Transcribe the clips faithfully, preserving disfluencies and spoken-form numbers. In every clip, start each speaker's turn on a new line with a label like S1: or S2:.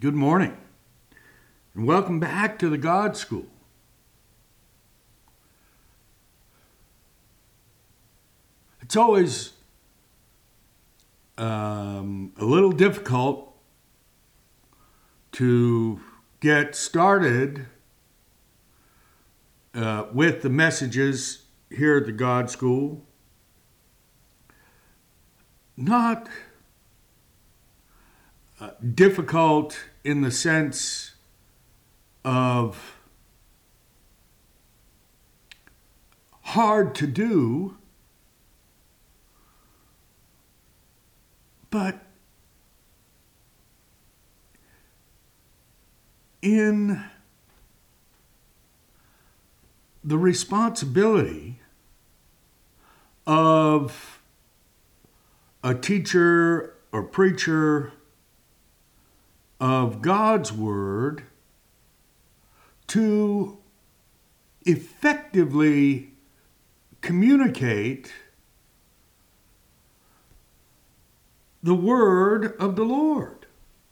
S1: Good morning, and welcome back to the God School. It's always um, a little difficult to get started uh, with the messages here at the God School. Not uh, difficult in the sense of hard to do, but in the responsibility of a teacher or preacher of God's Word to effectively communicate the Word of the Lord.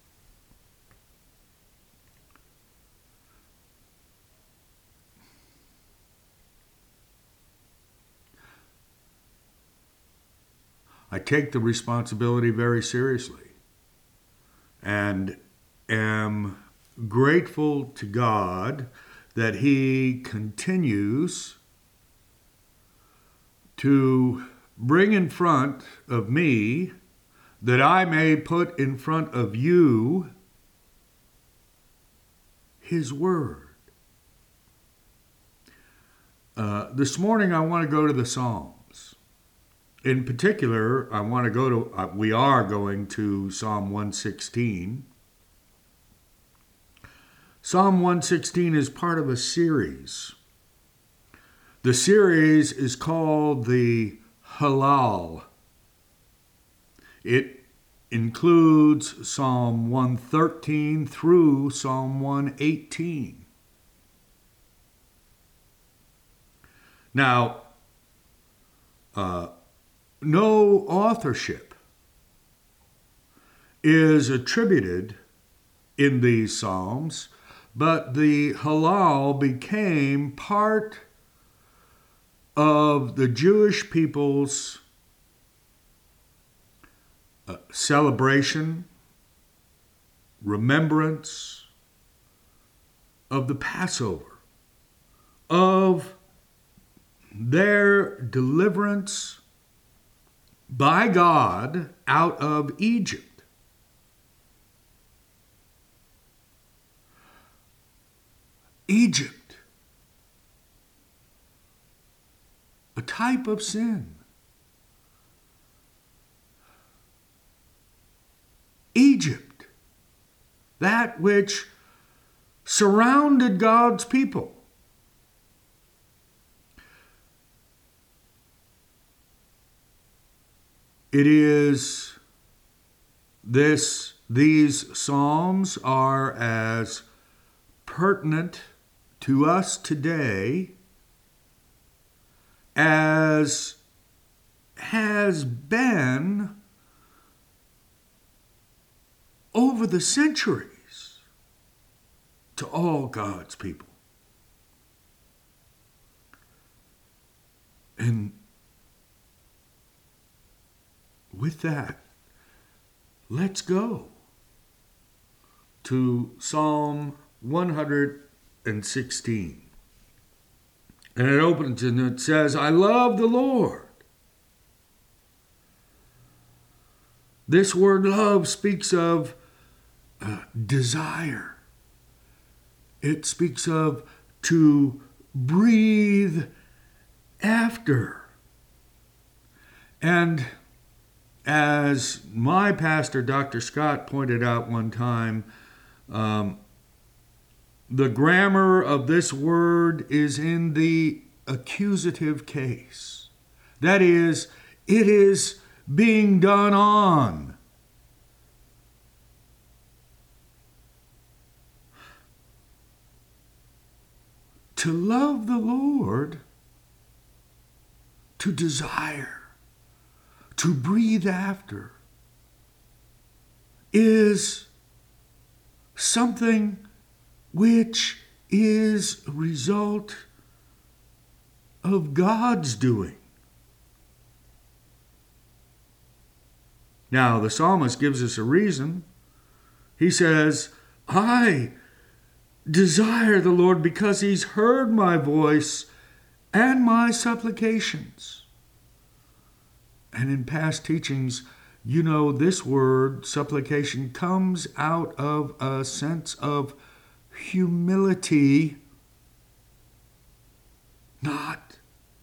S1: I take the responsibility very seriously and am grateful to God that He continues to bring in front of me that I may put in front of you His Word. Uh, this morning I want to go to the Psalms. In particular, I want to go to, uh, we are going to Psalm one sixteen. Psalm one sixteen is part of a series. The series is called the Hallel. It includes Psalm one thirteen through Psalm one eighteen. Now, uh, no authorship is attributed in these Psalms, but the Hallel became part of the Jewish people's uh, celebration, remembrance of the Passover, of their deliverance by God out of Egypt. Egypt, a type of sin. Egypt, that which surrounded God's people. It is this, these Psalms are as pertinent to us today as has been over the centuries to all God's people. And with that, let's go to Psalm one sixteen. And it opens and it says, I love the Lord. This word love speaks of uh, desire. It speaks of to breathe after. And as my pastor, Doctor Scott, pointed out one time, um, the grammar of this word is in the accusative case. That is, it is being done on. To love the Lord, to desire, to breathe after, is something which is a result of God's doing. Now, the psalmist gives us a reason. He says, I desire the Lord because he's heard my voice and my supplications. And in past teachings, you know, this word, supplication, comes out of a sense of humility, not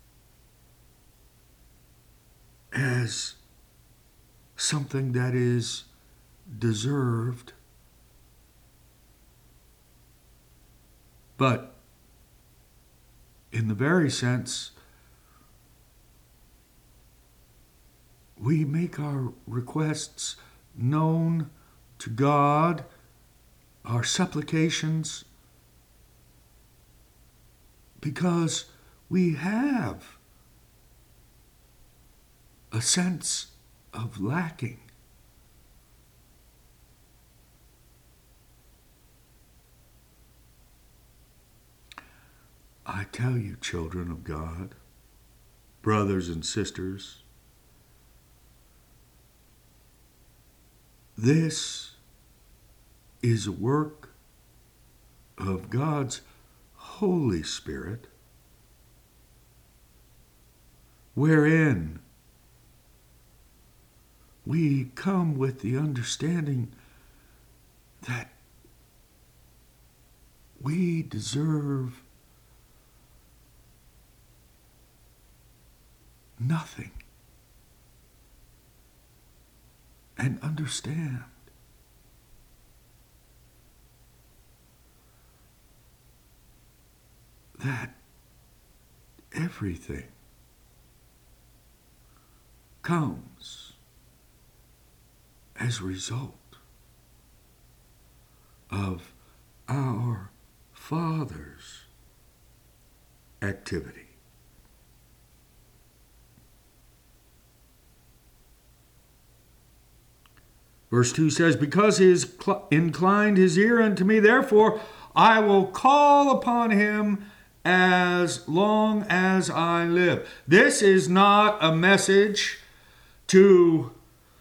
S1: as something that is deserved, but in the very sense, we make our requests known to God, our supplications, because we have a sense of lacking. I tell you, children of God, brothers and sisters, this is a work of God's Holy Spirit, wherein we come with the understanding that we deserve nothing, and understand that everything comes as a result of our Father's activity. Verse two says, because he has cl- inclined his ear unto me, therefore I will call upon him as long as I live. This is not a message to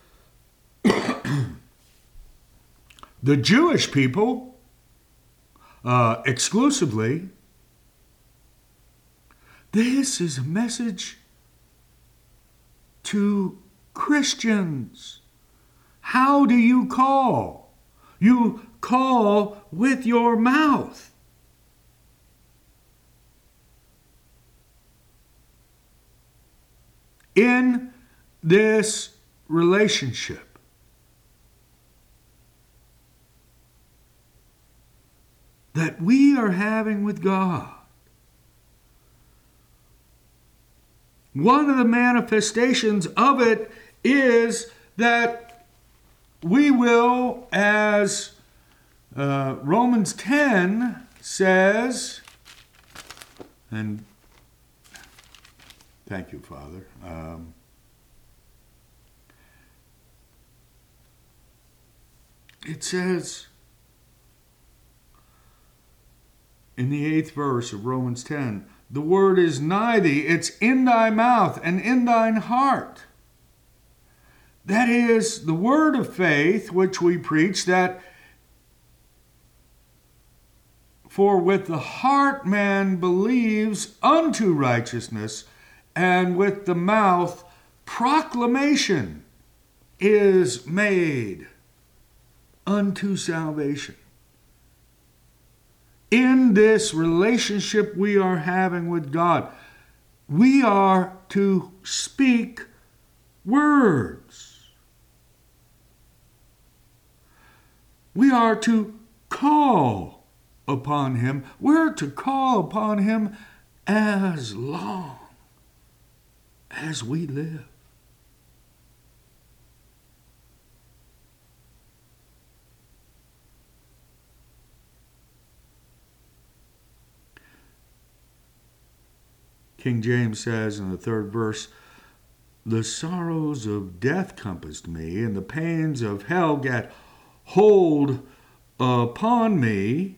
S1: the Jewish people uh, exclusively. This is a message to Christians. How do you call? You call with your mouth. In this relationship, that we are having with God, one of the manifestations of it is that we will, as uh, Romans ten says, and thank you, Father. Um, it says in the eighth verse of Romans ten, the word is nigh thee, it's in thy mouth and in thine heart. That is the word of faith which we preach, that for with the heart man believes unto righteousness, and with the mouth proclamation is made unto salvation. In this relationship we are having with God, we are to speak words. We are to call upon him. We're to call upon him as long as we live. King James says in the third verse, the sorrows of death compassed me, and the pains of hell gat hold upon me,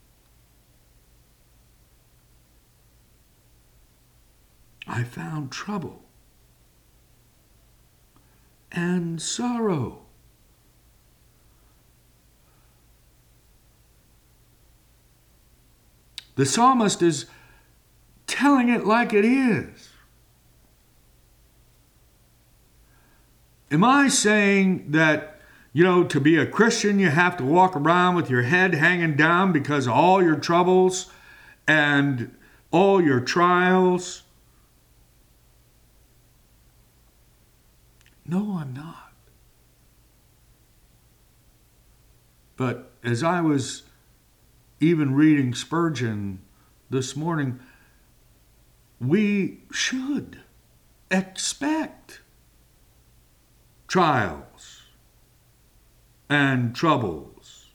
S1: I found trouble and sorrow. The psalmist is telling it like it is. Am I saying that, you know, to be a Christian, you have to walk around with your head hanging down because of all your troubles and all your trials? No, I'm not. But as I was even reading Spurgeon this morning, we should expect trials and troubles.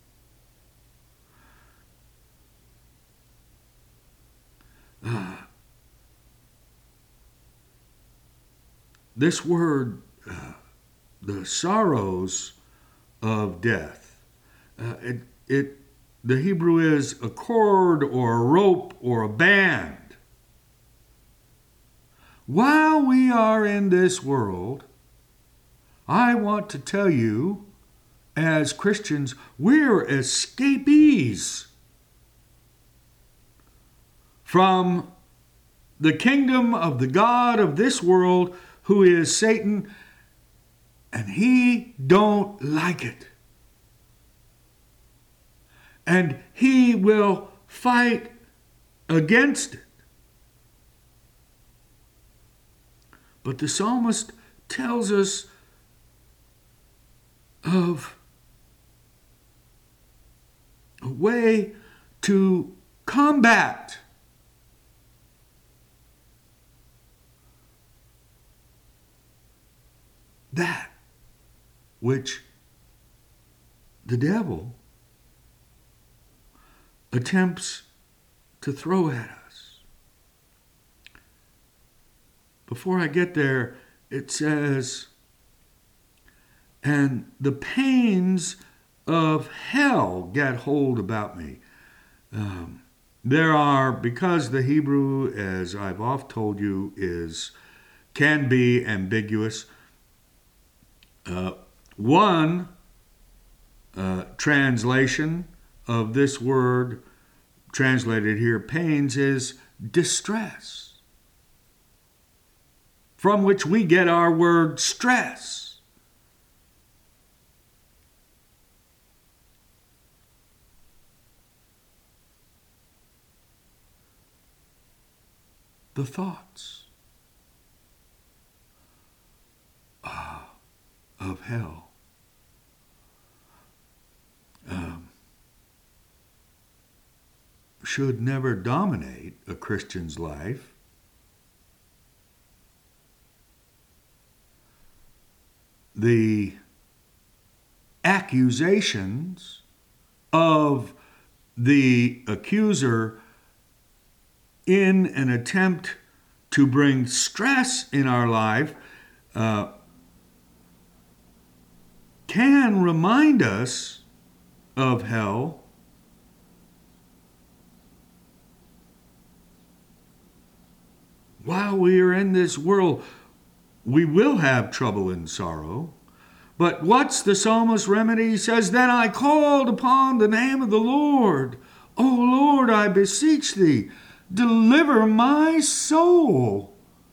S1: Uh, this word, uh, the sorrows of death, uh, it, it, the Hebrew is a cord or a rope or a band. While we are in this world, I want to tell you, as Christians, we're escapees from the kingdom of the God of this world, who is Satan, and he don't like it. And he will fight against it. But the psalmist tells us of a way to combat that which the devil attempts to throw at us. Before I get there, it says, and the pains of hell get hold about me. Um, there are, because the Hebrew, as I've oft told you, is can be ambiguous. Uh, one uh, translation of this word, translated here, pains, is distress, from which we get our word stress. The thoughts ah, of hell. Um, should never dominate a Christian's life. The accusations of the accuser in an attempt to bring stress in our life uh, can remind us of hell. While we are in this world, we will have trouble and sorrow. But what's the psalmist's remedy? He says, then I called upon the name of the Lord. O Lord, I beseech thee, deliver my soul.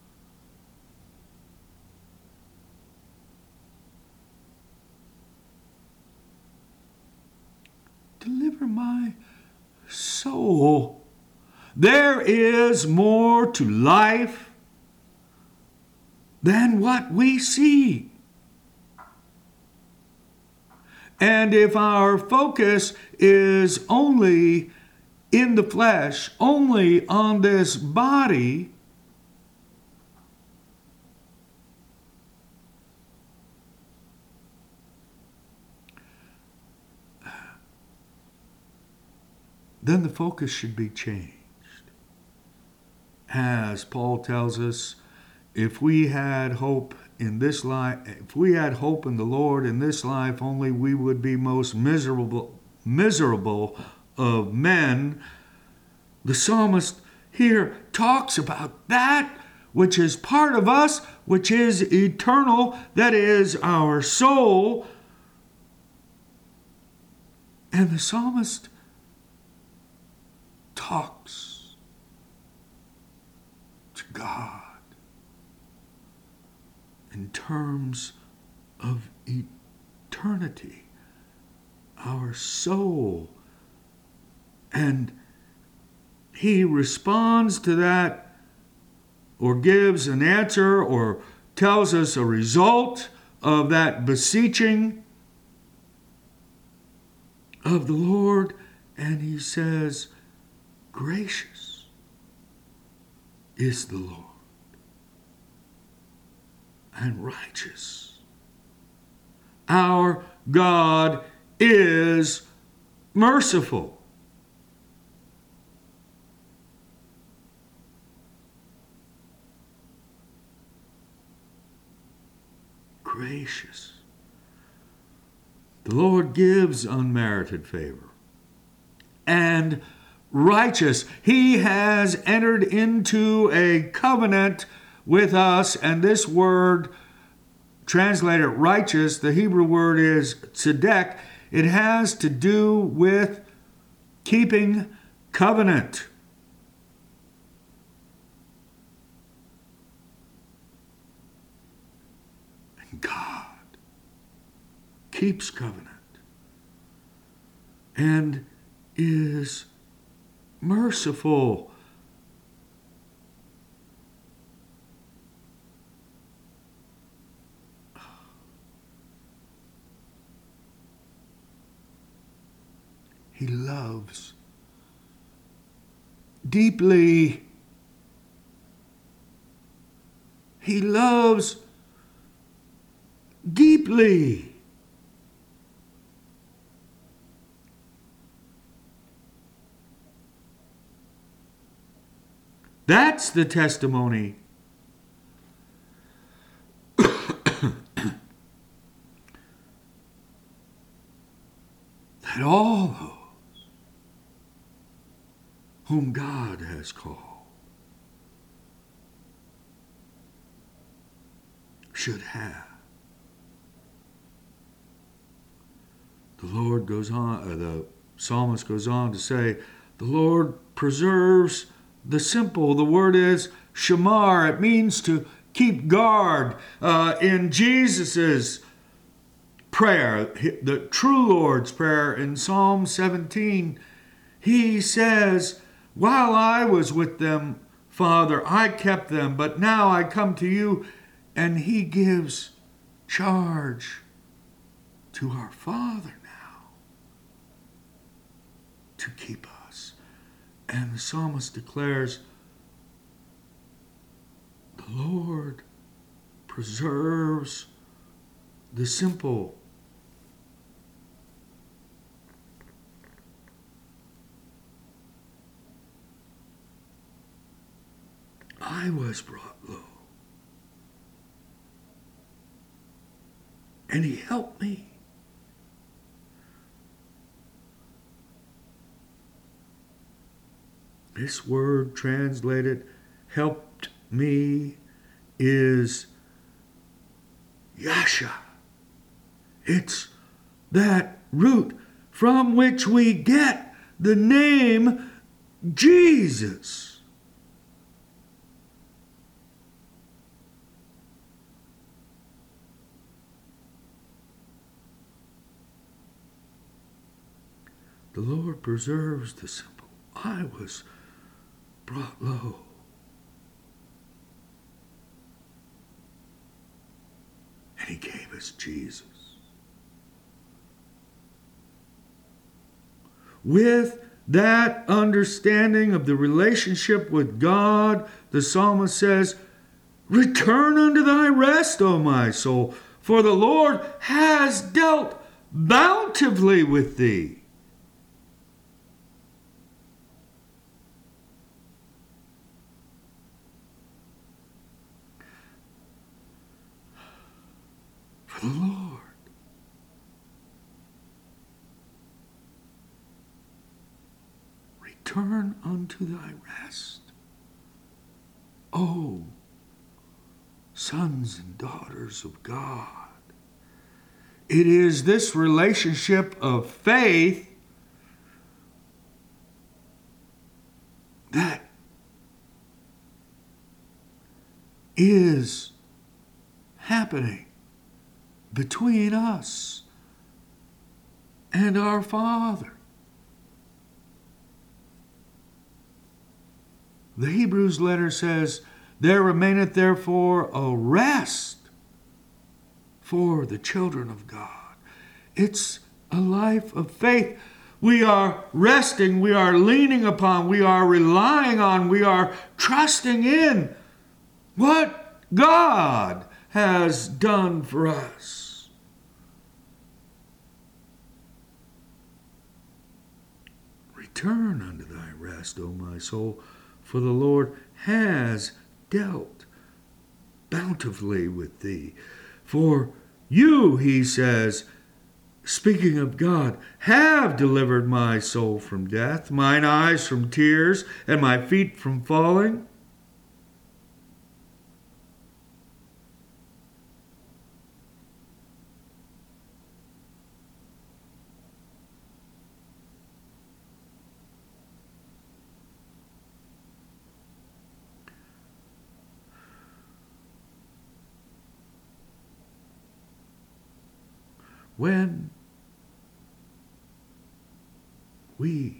S1: Deliver my soul. There is more to life than what we see. And if our focus is only in the flesh, only on this body, then the focus should be changed. As Paul tells us, if we had hope in this life, if we had hope in the Lord in this life only, we would be most miserable, miserable of men. The psalmist here talks about that which is part of us, which is eternal, that is our soul. And the psalmist talks to God in terms of eternity, our soul. And he responds to that, or gives an answer, or tells us a result of that beseeching of the Lord. And he says, gracious is the Lord, and righteous. Our God is merciful. Gracious. The Lord gives unmerited favor. And righteous. He has entered into a covenant with us, and this word, translated righteous, the Hebrew word is tzedek. It has to do with keeping covenant. And God keeps covenant and is merciful. He loves deeply. He loves deeply. That's the testimony that all those whom God has called should have. The Lord goes on, uh, the psalmist goes on to say, the Lord preserves the simple. The word is shamar. It means to keep guard. Uh, in Jesus's prayer, the true Lord's prayer in Psalm seventeen, he says, while I was with them, Father, I kept them, but now I come to you. And he gives charge to our Father now to keep us. And the psalmist declares, the Lord preserves the simple. I was brought low, and he helped me. This word translated helped me is yasha. It's that root from which we get the name Jesus. The Lord preserves the simple. I was brought low. And he gave us Jesus. With that understanding of the relationship with God, the psalmist says, return unto thy rest, O my soul, for the Lord has dealt bountifully with thee. For the Lord return unto thy rest. O sons and daughters of God. It is this relationship of faith that is happening between us and our Father. The Hebrews letter says, there remaineth therefore a rest for the children of God. It's a life of faith. We are resting, we are leaning upon, we are relying on, we are trusting in what God has done for us. Return unto thy rest, O my soul, for the Lord has dealt bountifully with thee. For you, he says, speaking of God, have delivered my soul from death, mine eyes from tears, and my feet from falling. When we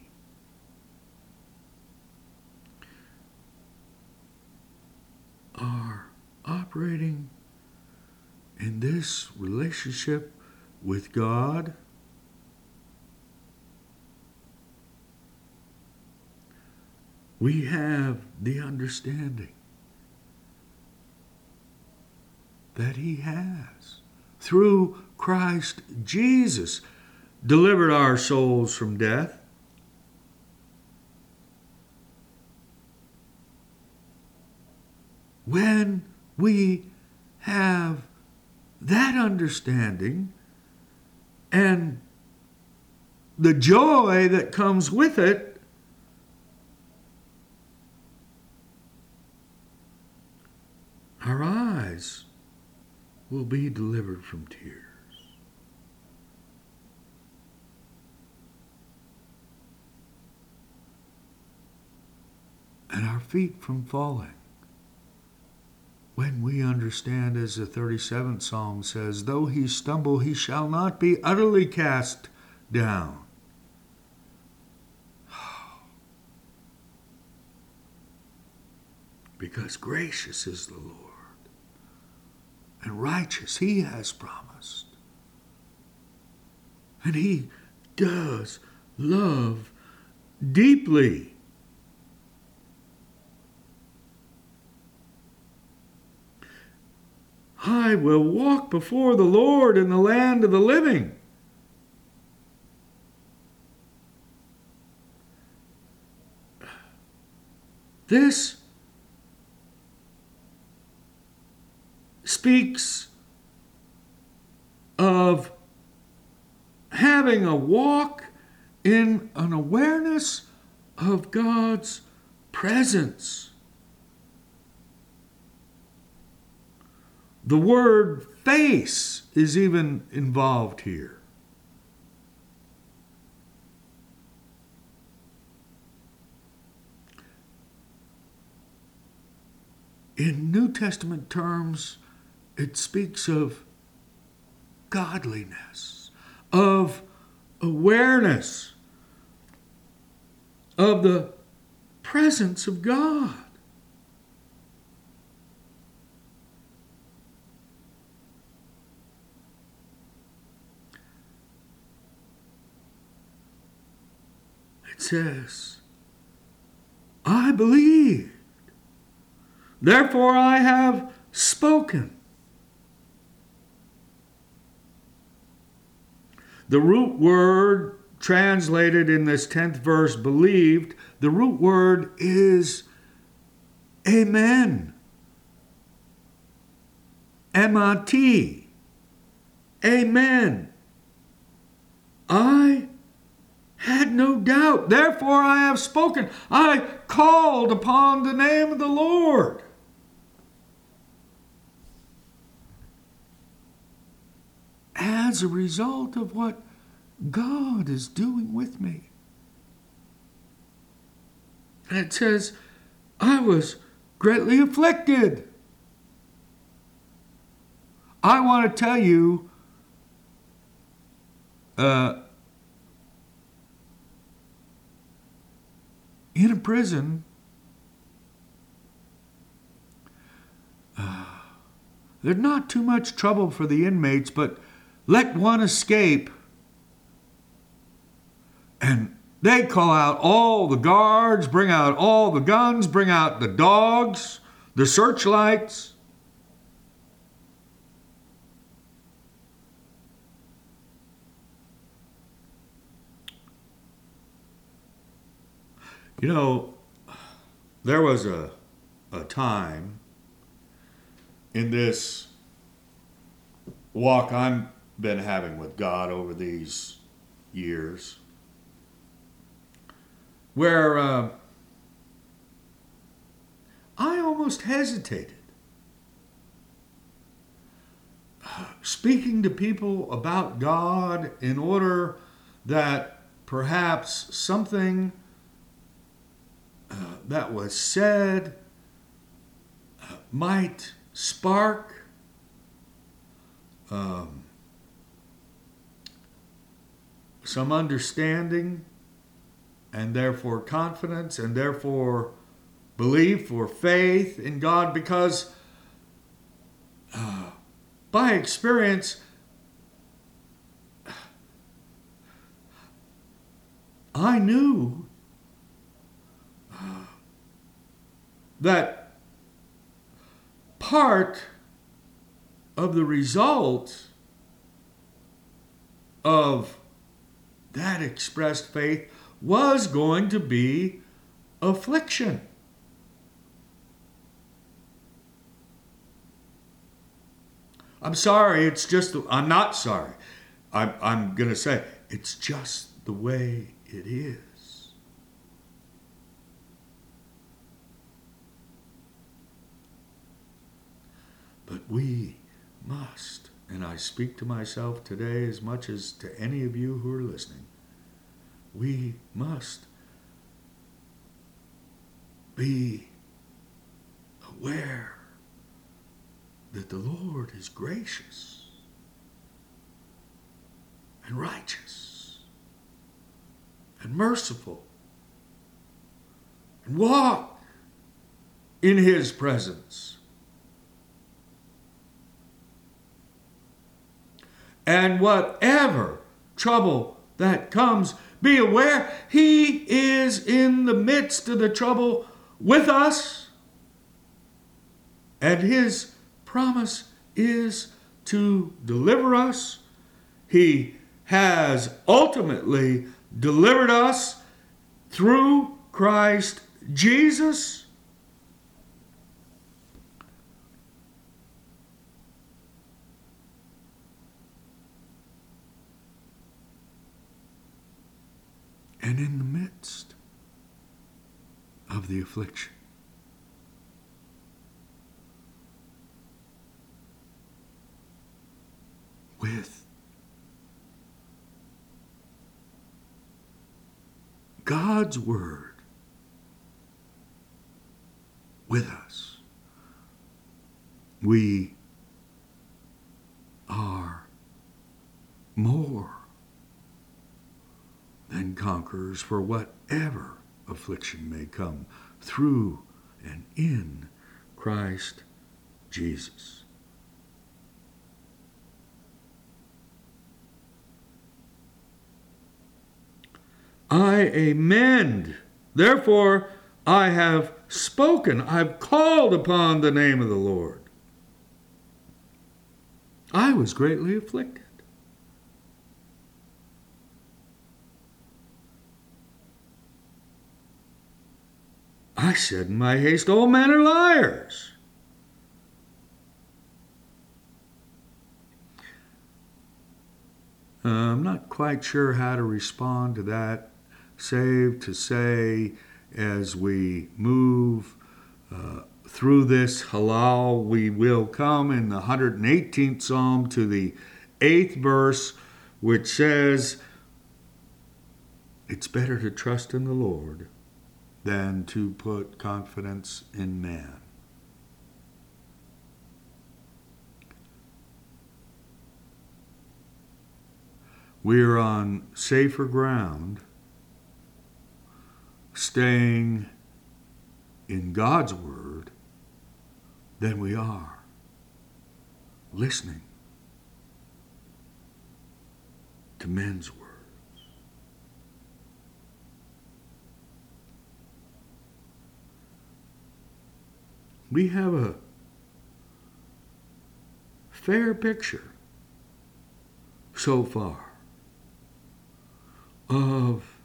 S1: are operating in this relationship with God, we have the understanding that he has, through Christ Jesus, delivered our souls from death. When we have that understanding and the joy that comes with it, our eyes will be delivered from tears. And our feet from falling. When we understand, as the thirty-seventh Psalm says, though he stumble, he shall not be utterly cast down. Because gracious is the Lord, and righteous he has promised. And he does love deeply. I will walk before the Lord in the land of the living. This speaks of having a walk in an awareness of God's presence. The word face is even involved here. In New Testament terms, it speaks of godliness, of awareness, of the presence of God. It says, I believed, therefore I have spoken. The root word translated in this tenth verse, believed, the root word is amen. M A T. Amen. I had no doubt. Therefore I have spoken. I called upon the name of the Lord. As a result of what God is doing with me. And it says, I was greatly afflicted. I want to tell you, uh, in a prison, uh, there's not too much trouble for the inmates, but let one escape, and they call out all the guards, bring out all the guns, bring out the dogs, the searchlights. You know, there was a, a time in this walk I've been having with God over these years where uh, I almost hesitated speaking to people about God in order that perhaps something uh, that was said uh, might spark um, some understanding and therefore confidence and therefore belief or faith in God, because uh, by experience I knew uh, that part of the result of that expressed faith was going to be affliction. I'm sorry, it's just, I'm not sorry. I'm, I'm going to say, it's just the way it is. But we must, and I speak to myself today as much as to any of you who are listening, we must be aware that the Lord is gracious and righteous and merciful, and walk in His presence. And whatever trouble that comes, be aware He is in the midst of the trouble with us, and His promise is to deliver us. He has ultimately delivered us through Christ Jesus. And in the midst of the affliction, with God's Word with us, we are more than conquerors for whatever affliction may come through and in Christ Jesus. I amend. Therefore, I have spoken. I've called upon the name of the Lord. I was greatly afflicted. I said in my haste, all men are liars. Uh, I'm not quite sure how to respond to that. saved to say as we move uh, through this halal. We will come in the one hundred eighteenth Psalm to the eighth verse, which says, it's better to trust in the Lord than to put confidence in man. We are on safer ground, staying in God's Word, than we are listening to men's words. We have a fair picture so far of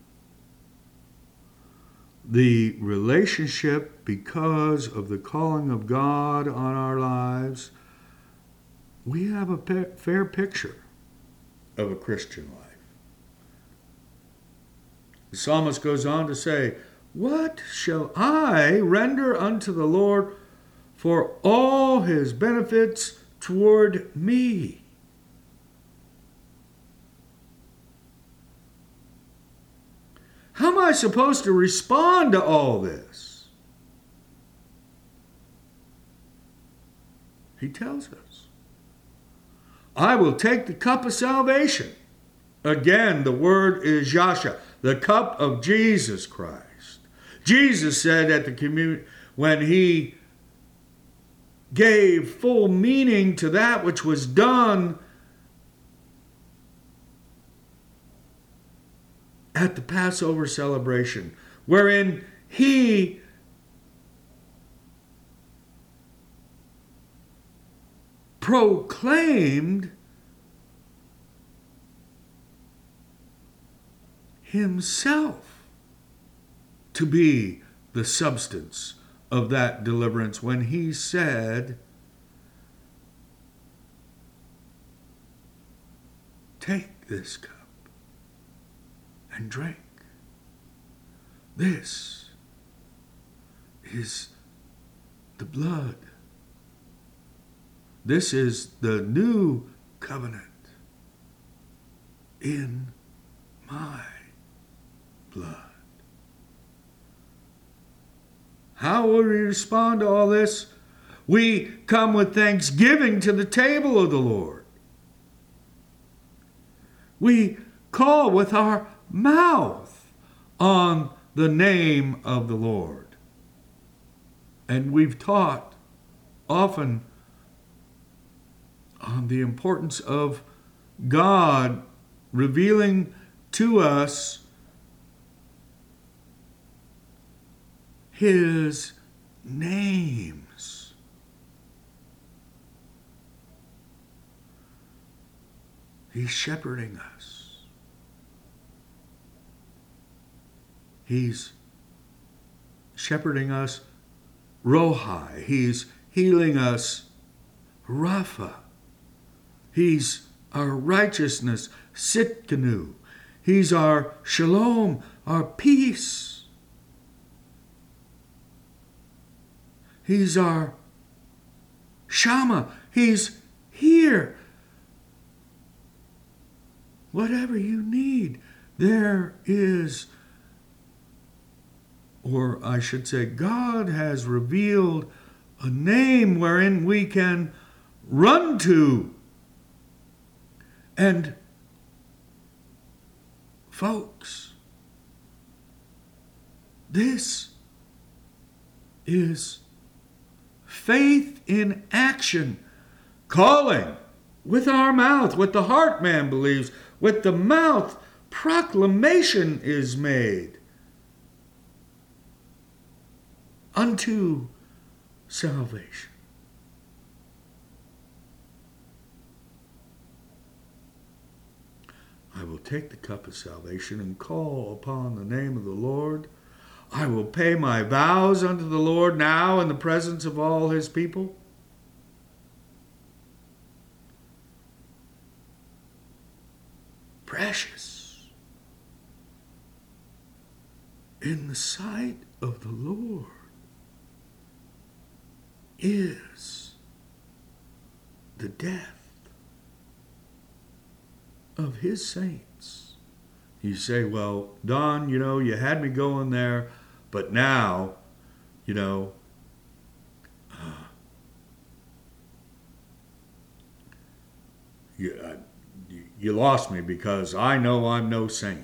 S1: the relationship because of the calling of God on our lives. We have a pe- fair picture of a Christian life. The psalmist goes on to say, what shall I render unto the Lord for all his benefits toward me? How am I supposed to respond to all this? He tells us, I will take the cup of salvation. Again, the word is Yasha, the cup of Jesus Christ. Jesus said at the communion, when he gave full meaning to that which was done at the Passover celebration, wherein he proclaimed himself to be the substance of that deliverance, when he said, take this cup and drink. This is the blood. This is the new covenant in my blood. How will we respond to all this? We come with thanksgiving to the table of the Lord. We call with our mouth on the name of the Lord. And we've taught often on the importance of God revealing to us his names. He's shepherding us. He's shepherding us, Rohi. He's healing us, Rapha. He's our righteousness, Sitkanu. He's our shalom, our peace. He's our Shama. He's here. Whatever you need, there is, or I should say, God has revealed a name wherein we can run to. And folks, this is faith in action, calling with our mouth, what the heart man believes, with the mouth proclamation is made unto salvation. I will take the cup of salvation and call upon the name of the Lord. I will pay my vows unto the Lord now in the presence of all his people. Precious. in the sight of the Lord is the death of his saints. You say, well, Don, you know, you had me going there, but now, you know, uh, you, uh, you lost me because I know I'm no saint.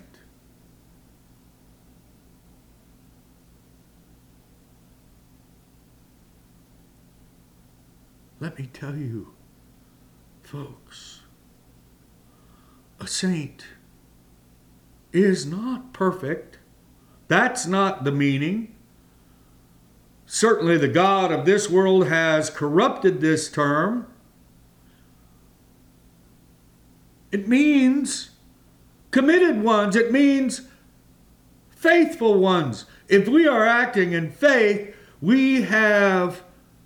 S1: Let me tell you, folks, a saint is not perfect. That's not the meaning. Certainly the God of this world has corrupted this term. It means committed ones. It means faithful ones. If we are acting in faith, we have,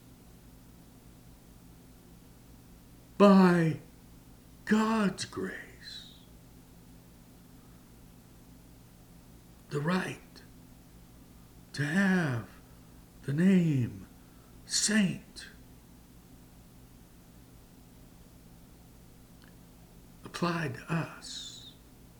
S1: by God's grace, the right to have the name saint applied to us.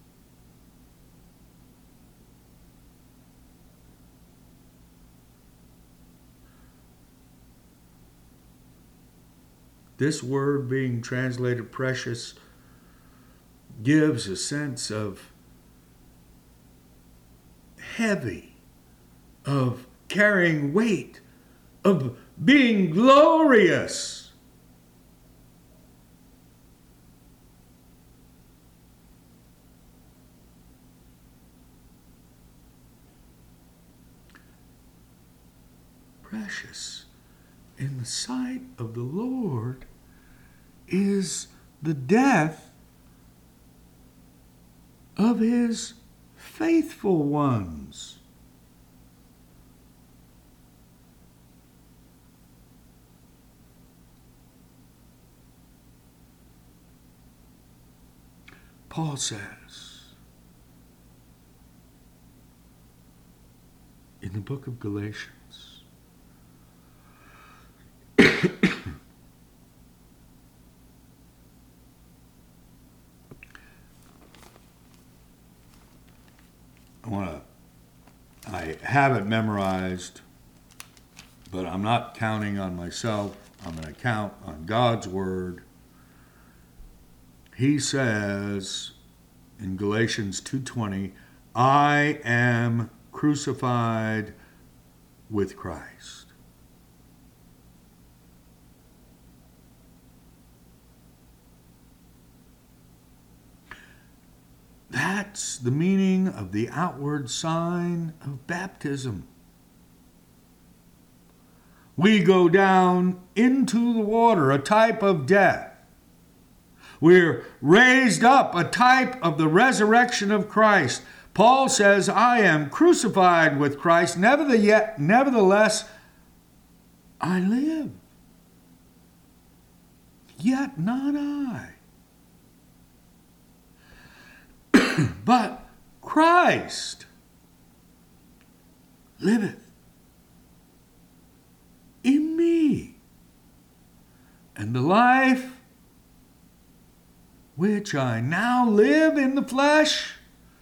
S1: This word being translated precious gives a sense of heavy, of carrying weight, of being glorious. Precious in the sight of the Lord is the death of his faithful ones. Paul says in the book of Galatians, I want to, I have it memorized, but I'm not counting on myself. I'm going to count on God's word. He says in Galatians two twenty, I am crucified with Christ. That's the meaning of the outward sign of baptism. We go down into the water, a type of death. We're raised up, a type of the resurrection of Christ. Paul says, I am crucified with Christ, nevertheless, I live. Yet not I. But Christ liveth in me. And the life which I now live in the flesh,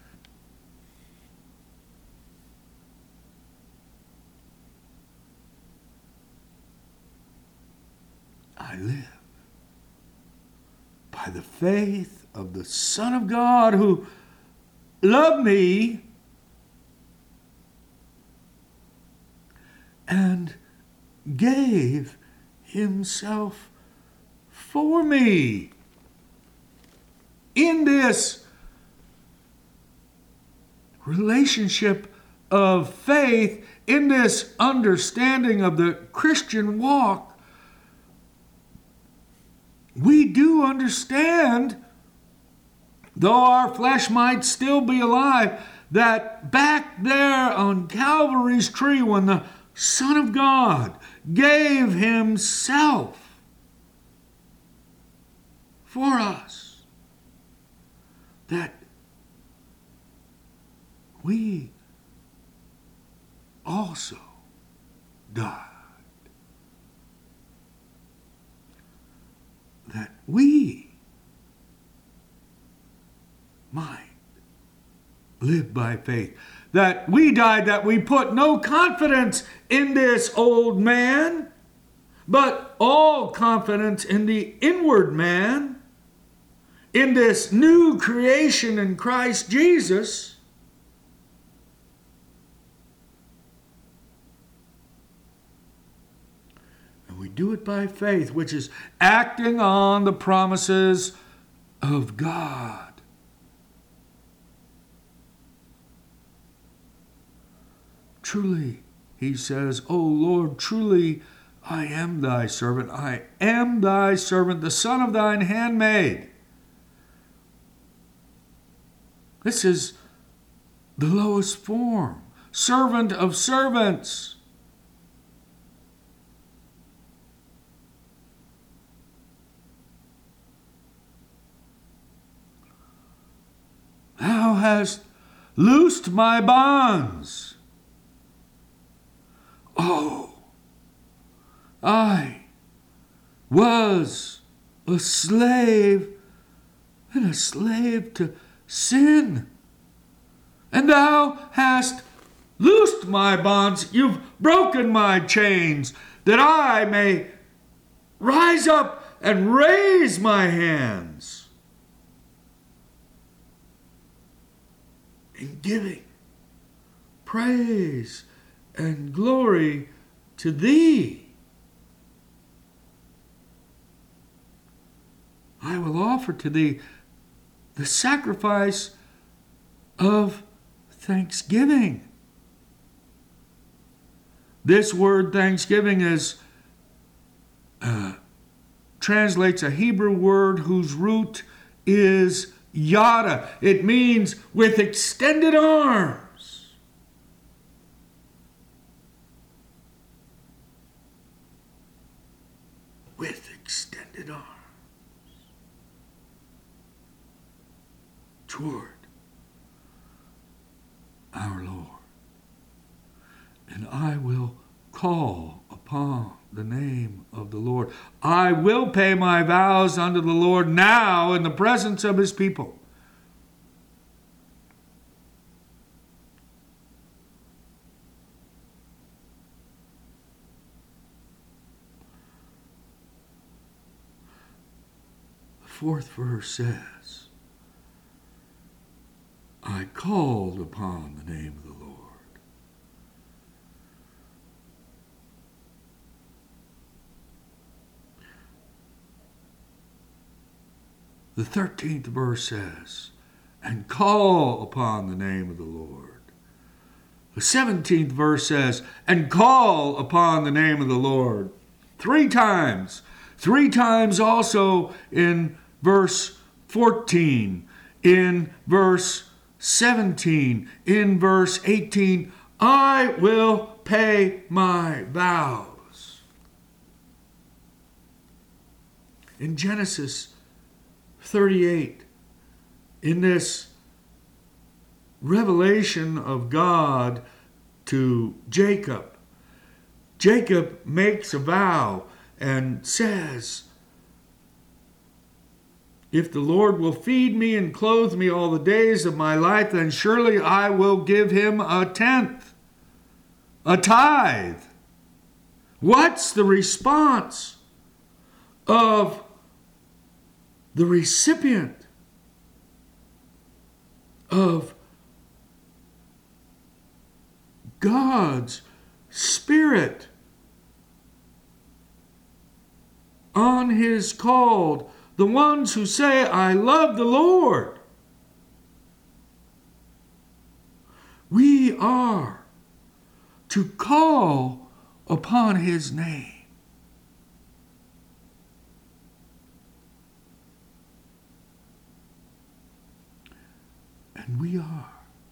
S1: I live by the faith of the Son of God who loved me and gave himself for me. In this relationship of faith, in this understanding of the Christian walk, we do understand, though our flesh might still be alive, that back there on Calvary's tree when the Son of God gave himself for us, that we also died, that we might live by faith. That we died, that we put no confidence in this old man, but all confidence in the inward man, in this new creation in Christ Jesus. And we do it by faith, which is acting on the promises of God. Truly, he says, O Lord, truly I am thy servant. I am thy servant, the son of thine handmaid. This is the lowest form. Servant of servants. Thou hast loosed my bonds. Oh, I was a slave and a slave to sin. And thou hast loosed my bonds. You've broken my chains that I may rise up and raise my hands in giving praise and glory to thee. I will offer to thee the sacrifice of thanksgiving. This word thanksgiving is uh, translates a Hebrew word whose root is yada. It means with extended arms. With extended arms toward our Lord. And I will call upon the name of the Lord. I will pay my vows unto the Lord now in the presence of his people. Fourth verse says, I called upon the name of the Lord. The thirteenth verse says, and call upon the name of the Lord. The seventeenth verse says, and call upon the name of the Lord. Three times. Three times also in verse fourteen, in verse seventeen, in verse eighteen, I will pay my vows. In Genesis thirty-eight, in this revelation of God to Jacob, Jacob makes a vow and says, if the Lord will feed me and clothe me all the days of my life, then surely I will give him a tenth, a tithe. What's the response of the recipient of God's Spirit on his called, the ones who say, I love the Lord? We are to call upon his name. And we are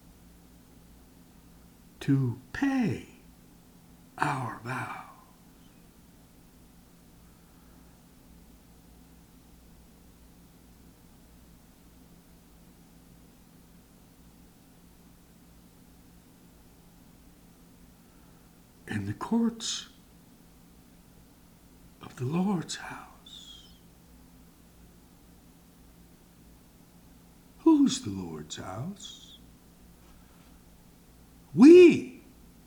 S1: to pay our vows. in the courts of the Lord's house. Who's the Lord's house? We.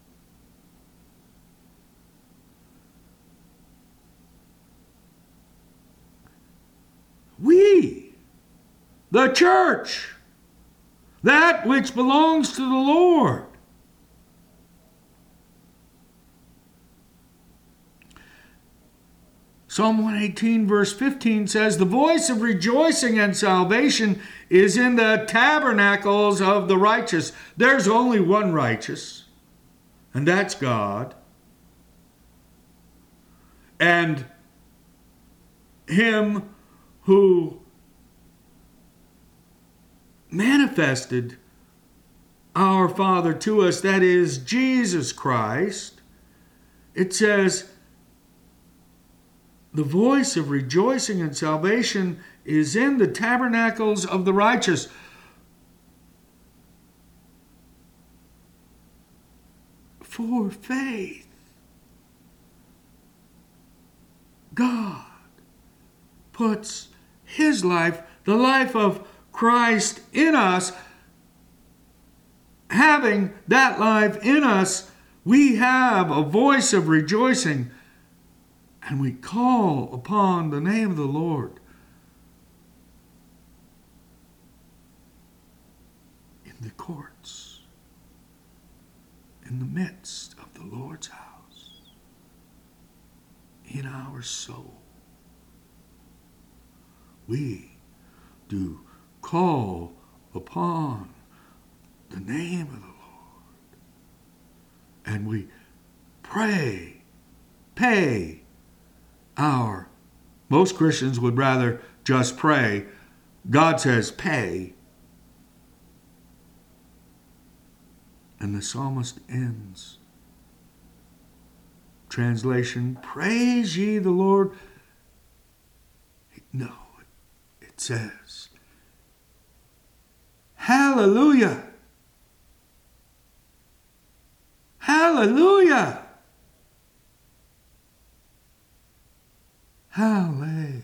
S1: We. The church. That which belongs to the Lord. Psalm one eighteen verse fifteen says, the voice of rejoicing and salvation is in the tabernacles of the righteous. There's only one righteous, and that's God. And him who manifested our Father to us, that is Jesus Christ. It says, the voice of rejoicing and salvation is in the tabernacles of the righteous. For faith, God puts his life, the life of Christ in us. Having that life in us, we have a voice of rejoicing, and we call upon the name of the Lord in the courts, in the midst of the Lord's house, in our soul. We do call upon the name of the Lord, and we pray, pay our, most Christians would rather just pray. God says pay. And the psalmist ends. Translation, praise ye the Lord. No, it says, hallelujah. Hallelujah. Hallelujah.